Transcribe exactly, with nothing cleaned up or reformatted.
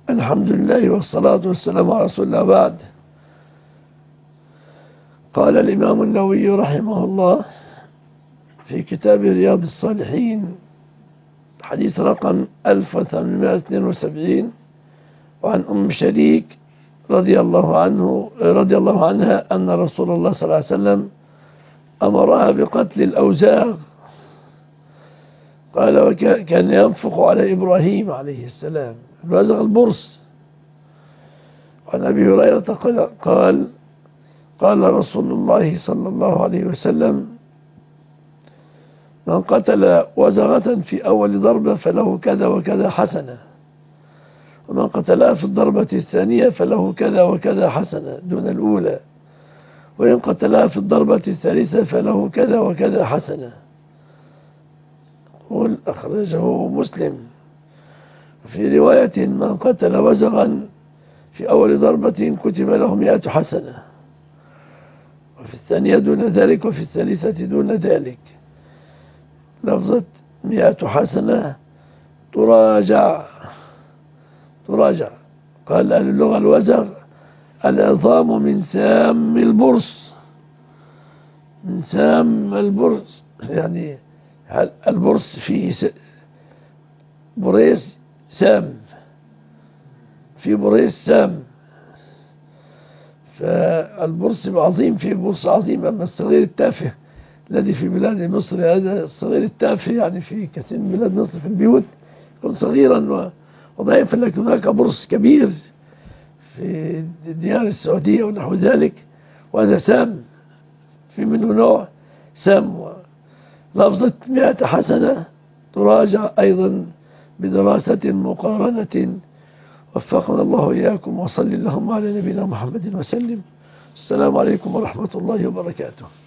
الحمد لله والصلاة والسلام على رسول الله بعد. قال الإمام النووي رحمه الله في كتاب رياض الصالحين حديث رقم ألف وثمانمائة واثنين وسبعين: وعن أم شريك رضي الله عنه رضي الله عنها أن رسول الله صلى الله عليه وسلم أمرها بقتل الأوزاغ. قال: وكان ينفق على إبراهيم عليه السلام الوزغ البرص. وعن أبي هريرة قال: قال رسول الله صلى الله عليه وسلم: من قتل وزغة في أول ضربة فله كذا وكذا حسنة، ومن قتلها في الضربة الثانية فله كذا وكذا حسنة دون الأولى، وإن قتلها في الضربة الثالثة فله كذا وكذا حسنة. قل أخرجه مسلم. في رواية: من قتل وزغا في أول ضربة كتب له مئة حسنة، وفي الثانية دون ذلك، وفي الثالثة دون ذلك. لفظة مئة حسنة تراجع تراجع قال أهل اللغة: الوزغ العظام من سام البرص، من سام البرص، يعني البرص فيه بريس سام، في بريس سام، فالبرص عظيم، في برص عظيم. أما الصغير التافه الذي في بلاد مصر، هذا الصغير التافه يعني في كثير من بلاد مصر في البيوت يكون صغيرا وضعيفا، لكن هناك برص كبير في ديار السعودية ونحو ذلك، وهذا سام، في منه نوع سام. لفظة مئة حسنة تراجع أيضا بدراسة مقارنة. وفقنا الله إياكم، وصل اللهم على نبينا محمد وسلم. السلام عليكم ورحمة الله وبركاته.